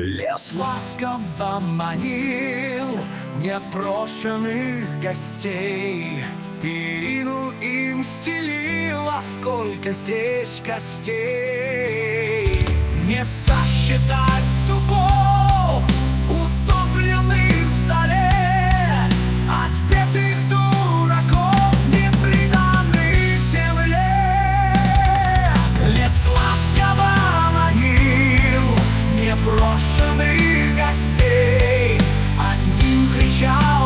Лес ласково манил непрошенных гостей, перину им стелила, сколько здесь костей. Не сосчитать зубов, утопленных в заре, отпетых дураков, не преданных земле. Лес ласково манил непрошенных гостей, одним кричал